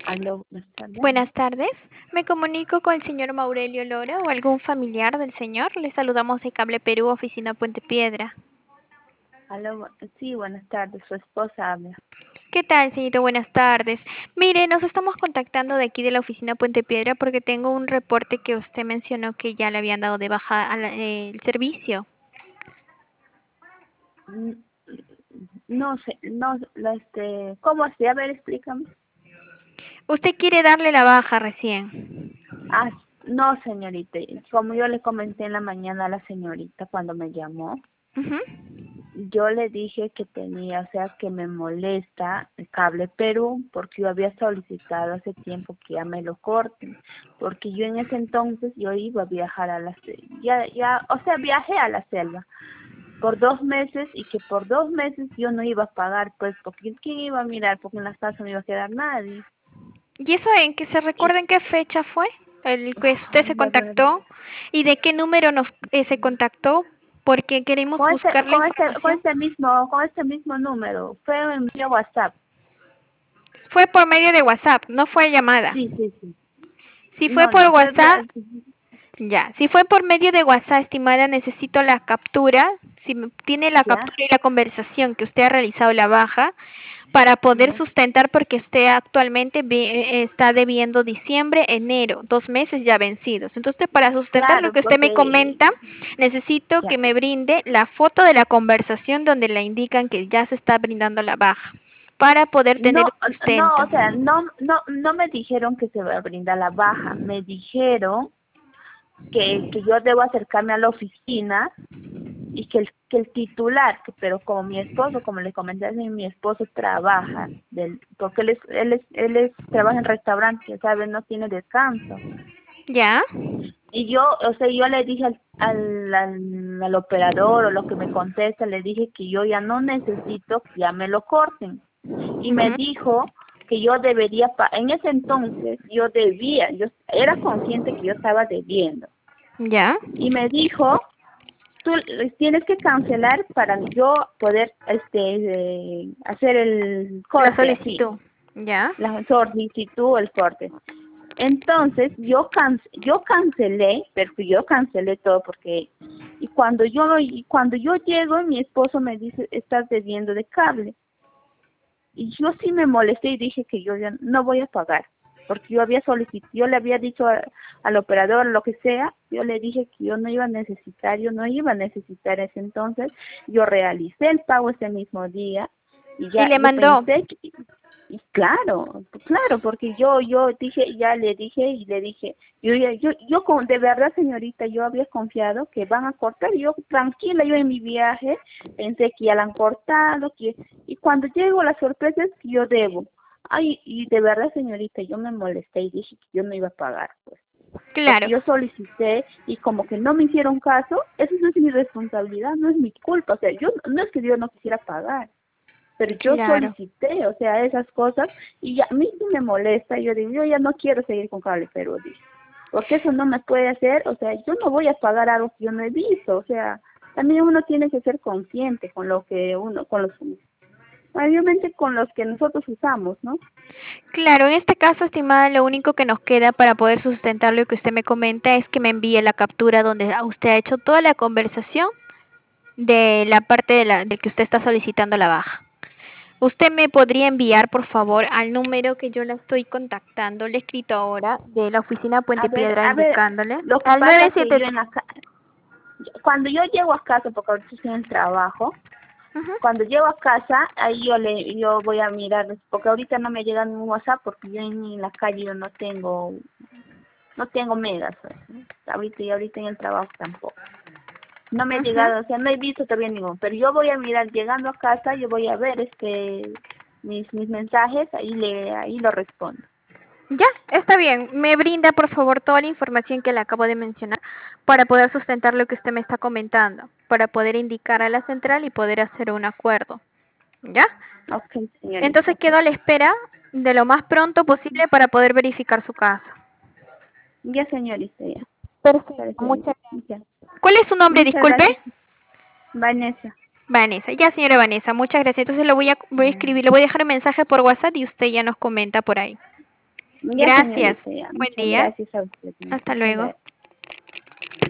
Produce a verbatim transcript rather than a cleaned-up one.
Aló, buenas tardes. Buenas tardes, me comunico con el señor Maurelio Lora o algún familiar del señor. Le saludamos de Cable Perú, oficina Puente Piedra. Aló, bu- sí, buenas tardes. Su esposa habla. ¿Qué tal, señorito? Buenas tardes. Mire, nos estamos contactando de aquí de la oficina Puente Piedra porque tengo un reporte que usted mencionó que ya le habían dado de baja al eh, el servicio. N- No sé, no, la, este, ¿cómo así? A ver, explícame. Usted quiere darle la baja recién. Ah, no, señorita. Como yo le comenté en la mañana a la señorita cuando me llamó, Ujú. yo le dije que tenía, o sea, que me molesta el Cable Perú porque yo había solicitado hace tiempo que ya me lo corten, porque yo en ese entonces yo iba a viajar a la, se- ya, ya, o sea, viajé a la selva por dos meses y que por dos meses yo no iba a pagar, pues, porque ¿quién iba a mirar? Porque en la casa no iba a quedar nadie. ¿Y eso en que se Y, recuerda en qué fecha fue el que usted ay, se la verdad, contactó y de qué número nos eh, se contactó? Porque queremos con este, buscar la con este, con información. este mismo, con este mismo número, fue en mi WhatsApp. Fue por medio de WhatsApp, no fue llamada. Sí, sí, sí. Si fue No, por no, fue WhatsApp, vía, ya. Si fue por medio de WhatsApp, estimada, necesito la captura. Si me- tiene la ya, captura y la conversación que usted ha realizado la baja para poder ya. sustentar, porque usted actualmente vi- eh, está debiendo diciembre, enero, dos meses ya vencidos. Entonces, para sustentar lo Claro, que usted me porque, comenta, necesito ya. que me brinde la foto de la conversación donde le indican que ya se está brindando la baja para poder tener No, un no, sustento. o sea, no, no, no me dijeron que se va a brindar la baja, me dijeron que, que yo debo acercarme a la oficina y que el, que el titular, que- pero como mi esposo, como le comenté, a mi esposo trabaja, del, porque él es, él es, él es, trabaja en restaurante, que sabe, no tiene descanso. ¿Ya? Y yo, o sea, yo le dije al, al, al, al operador o lo que me contesta, le dije que yo ya no necesito que ya me lo corten. Y me Ujú. dijo que yo debería, pa en ese entonces yo debía, yo era consciente que yo estaba debiendo. ¿Ya? Y me dijo, tú eh, tienes que cancelar para yo poder este eh, hacer el La corte así, solicitud. ¿Ya? la solicitud, el corte. Entonces yo can yo cancelé, pero yo cancelé todo porque y cuando yo y cuando yo llego mi esposo me dice estás debiendo de cable y yo sí me molesté y dije que yo ya no voy a pagar porque yo había solicitado, yo le había dicho a- al operador lo que sea, yo le dije que yo no iba a necesitar, yo no iba a necesitar ese entonces, yo realicé el pago ese mismo día y Y ya le yo mandó. pensé que y claro, claro, porque yo yo dije, ya le dije y le dije, yo ya- yo yo con de verdad, señorita, yo había confiado que van a cortar, y yo tranquila, yo en mi viaje pensé que ya la han cortado, que y cuando llego la sorpresa es que yo debo. Ay, y de verdad, señorita, yo me molesté y dije que yo no iba a pagar, pues, porque Claro. yo solicité y como que no me hicieron caso, eso no es mi responsabilidad, no es mi culpa, o sea, yo no es que yo no quisiera pagar, pero yo Claro. solicité, o sea, esas cosas, y ya, a mí sí me molesta, yo digo, yo ya no quiero seguir con Cable Perú, dije, porque eso no me puede hacer, o sea, yo no voy a pagar algo que yo no he visto, o sea, también uno tiene que ser consciente con lo que uno, con los, obviamente con los que nosotros usamos, ¿no? Claro, en este caso, estimada, lo único que nos queda para poder sustentar lo que usted me comenta es que me envíe la captura donde a- usted ha hecho toda la conversación de la parte de la de que usted está solicitando la baja. Usted me podría enviar, por favor, al número que yo la estoy contactando, le he escrito ahora de la oficina A Puente ver, Piedra a ver, indicándole lo que al pasa es que yo nueve siete seis. en la, ca- cuando yo llego a casa, porque ahorita estoy en el trabajo, Ujú. cuando llego a casa, ahí yo le, yo voy a mirar, porque ahorita no me llega ningún WhatsApp, porque yo en la calle yo no tengo, no tengo megas, pues, ¿no? Ahorita y ahorita en el trabajo tampoco. No me ha Ujú. llegado, o sea, no he visto todavía ninguno, pero yo voy a mirar, llegando a casa, yo voy a ver este, mis, mis mensajes, ahí le, ahí lo respondo. Ya, está bien. Me brinda, por favor, toda la información que le acabo de mencionar para poder sustentar lo que usted me está comentando, para poder indicar a la central y poder hacer un acuerdo. ¿Ya? Ok, señorita, Entonces ok. quedo a la espera de lo más pronto posible para poder verificar su caso. Ya, señorita, ya. Perfecto, Parece bien. muchas Ya. gracias. ¿Cuál es su nombre? Muchas Disculpe. gracias, Vanessa. Vanessa. Ya, señora Vanessa, muchas gracias. Entonces lo voy a, voy a escribir, le voy a dejar un mensaje por WhatsApp y usted ya nos comenta por ahí. Ya, Gracias. señorita, ya. Buen Muchas día. gracias a usted. Hasta Muchas luego. gracias.